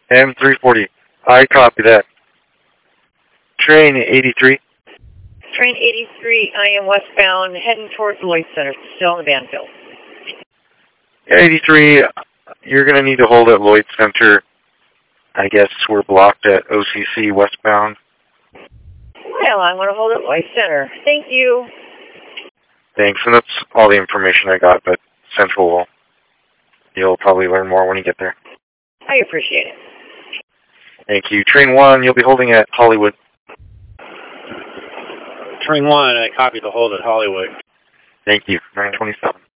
M340. I copy that. Train 83. Train 83, I am westbound, heading towards Lloyd Center, still in the Banfield. 83, you're going to need to hold at Lloyd Center. I guess we're blocked at OCC westbound. Well, I'm going to hold at Lloyd Center. Thank you. Thanks, and that's all the information I got, but Central you'll probably learn more when you get there. I appreciate it. Thank you. Train 1, you'll be holding at Hollywood. Train 1, I copy the hold at Hollywood. Thank you. 927.